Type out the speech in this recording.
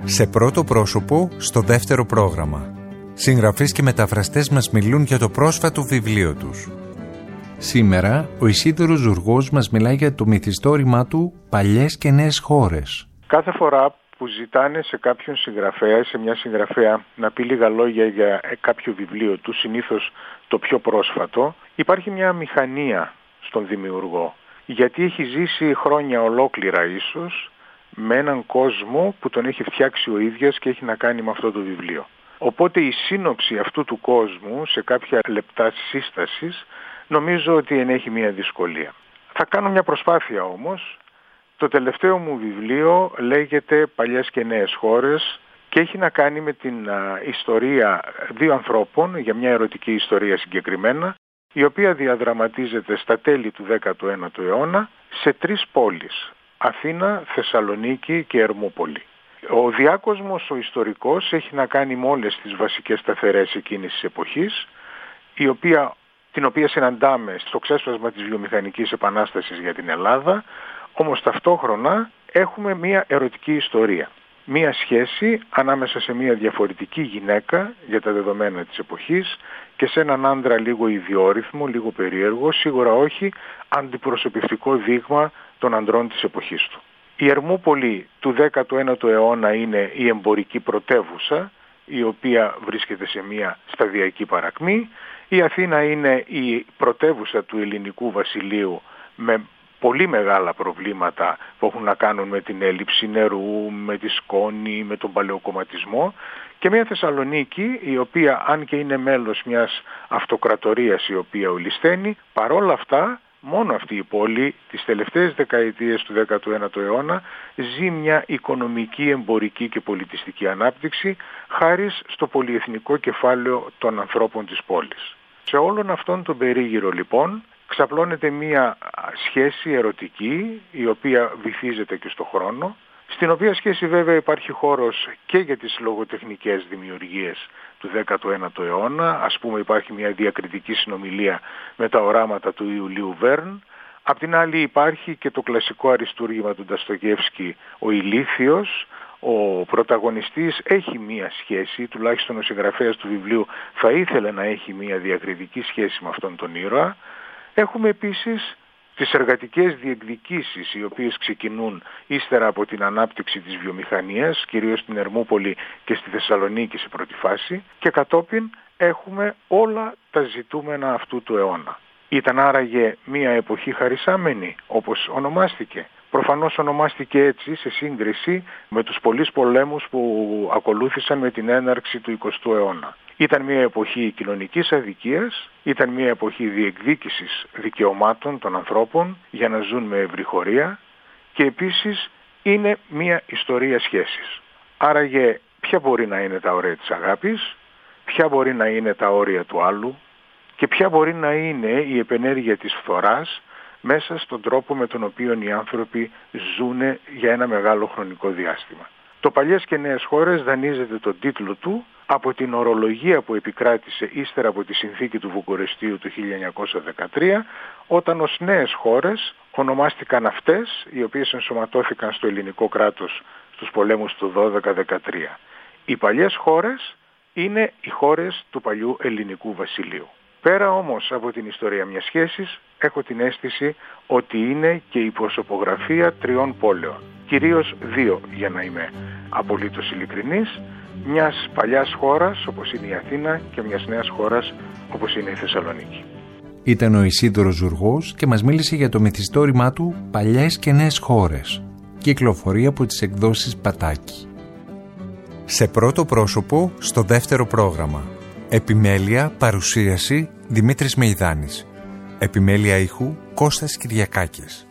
Σε πρώτο πρόσωπο, στο δεύτερο πρόγραμμα. Συγγραφείς και μεταφραστές μας μιλούν για το πρόσφατο βιβλίο τους. Σήμερα, ο Ισίδωρος Ζουργός μας μιλάει για το μυθιστόρημά του «Παλιές και νέες χώρες». Κάθε φορά που ζητάνε σε κάποιον συγγραφέα, σε μια συγγραφέα, να πει λίγα λόγια για κάποιο βιβλίο του, συνήθως το πιο πρόσφατο, υπάρχει μια μηχανία στον δημιουργό. Γιατί έχει ζήσει χρόνια ολόκληρα ίσως με έναν κόσμο που τον έχει φτιάξει ο ίδιος και έχει να κάνει με αυτό το βιβλίο. Οπότε η σύνοψη αυτού του κόσμου σε κάποια λεπτά σύστασης νομίζω ότι ενέχει μια δυσκολία. Θα κάνω μια προσπάθεια όμως. Το τελευταίο μου βιβλίο λέγεται «Παλιές και νέες χώρες» και έχει να κάνει με την ιστορία δύο ανθρώπων, για μια ερωτική ιστορία συγκεκριμένα, η οποία διαδραματίζεται στα τέλη του 19ου αιώνα σε τρεις πόλεις: Αθήνα, Θεσσαλονίκη και Ερμούπολη. Ο διάκοσμος, ο ιστορικός, έχει να κάνει με όλες τις βασικές σταθερές εκείνης της εποχής, την οποία συναντάμε στο ξέσπασμα της βιομηχανικής επανάστασης για την Ελλάδα, όμως ταυτόχρονα έχουμε μια ερωτική ιστορία. Μια σχέση ανάμεσα σε μια διαφορετική γυναίκα για τα δεδομένα της εποχής και σε έναν άντρα λίγο ιδιόρυθμο, λίγο περίεργο, σίγουρα όχι αντιπροσωπευτικό δείγμα των ανδρών της εποχής του. Η Ερμούπολη του 19ου αιώνα είναι η εμπορική πρωτεύουσα, η οποία βρίσκεται σε μια σταδιακή παρακμή. Η Αθήνα είναι η πρωτεύουσα του ελληνικού βασιλείου με πολύ μεγάλα προβλήματα που έχουν να κάνουν με την έλλειψη νερού, με τη σκόνη, με τον παλαιοκομματισμό, και μια Θεσσαλονίκη η οποία, αν και είναι μέλος μιας αυτοκρατορίας η οποία ολισθαίνει, παρόλα αυτά μόνο αυτή η πόλη τις τελευταίες δεκαετίες του 19ου αιώνα ζει μια οικονομική, εμπορική και πολιτιστική ανάπτυξη χάρη στο πολυεθνικό κεφάλαιο των ανθρώπων της πόλης. Σε όλον αυτόν τον περίγυρο λοιπόν ξαπλώνεται μία σχέση ερωτική, η οποία βυθίζεται και στο χρόνο, στην οποία σχέση βέβαια υπάρχει χώρος και για τις λογοτεχνικές δημιουργίες του 19ου αιώνα. Ας πούμε υπάρχει μια διακριτική συνομιλία με τα οράματα του Ιουλίου Βέρν. Απ' την άλλη υπάρχει και το κλασικό αριστούργημα του Ντοστογεύσκη, ο Ηλίθιος. Ο πρωταγωνιστής έχει μία σχέση, τουλάχιστον ο συγγραφέας του βιβλίου θα ήθελε να έχει μία διακριτική σχέση με αυτόν τον ήρωα. Έχουμε επίσης τις εργατικές διεκδικήσεις, οι οποίες ξεκινούν ύστερα από την ανάπτυξη της βιομηχανίας, κυρίως στην Ερμούπολη και στη Θεσσαλονίκη σε πρώτη φάση, και κατόπιν έχουμε όλα τα ζητούμενα αυτού του αιώνα. Ήταν άραγε μία εποχή χαρισάμενη, όπως ονομάστηκε? Προφανώς ονομάστηκε έτσι σε σύγκριση με τους πολλούς πολέμους που ακολούθησαν με την έναρξη του 20ου αιώνα. Ήταν μια εποχή κοινωνικής αδικίας, ήταν μια εποχή διεκδίκησης δικαιωμάτων των ανθρώπων για να ζουν με ευρυχωρία, και επίσης είναι μια ιστορία σχέσης. Άραγε ποια μπορεί να είναι τα όρια της αγάπης, ποια μπορεί να είναι τα όρια του άλλου και ποια μπορεί να είναι η επενέργεια της φθοράς μέσα στον τρόπο με τον οποίο οι άνθρωποι ζουν για ένα μεγάλο χρονικό διάστημα. Το «Παλιές και νέες χώρες» δανείζεται τον τίτλο του από την ορολογία που επικράτησε ύστερα από τη συνθήκη του Βουκουρεστίου του 1913, όταν ως νέες χώρες ονομάστηκαν αυτές οι οποίες ενσωματώθηκαν στο ελληνικό κράτος στους πολέμους του 12-13. Οι παλιές χώρες είναι οι χώρες του παλιού ελληνικού βασιλείου. Πέρα όμως από την ιστορία μιας σχέσης, έχω την αίσθηση ότι είναι και η προσωπογραφία τριών πόλεων. Κυρίως δύο, για να είμαι απολύτως ειλικρινής, μιας παλιάς χώρας όπως είναι η Αθήνα και μιας νέας χώρας όπως είναι η Θεσσαλονίκη. Ήταν ο Ισίδωρος Ζουργός και μας μίλησε για το μυθιστόρημά του «Παλιές και νέες χώρες». Κυκλοφορεί από τις εκδόσεις Πατάκη. Σε πρώτο πρόσωπο, στο δεύτερο πρόγραμμα. Επιμέλεια, παρουσίαση, Δημήτρης Μεϊδάνης. Επιμέλεια ήχου, Κώστας Κυριακάκης.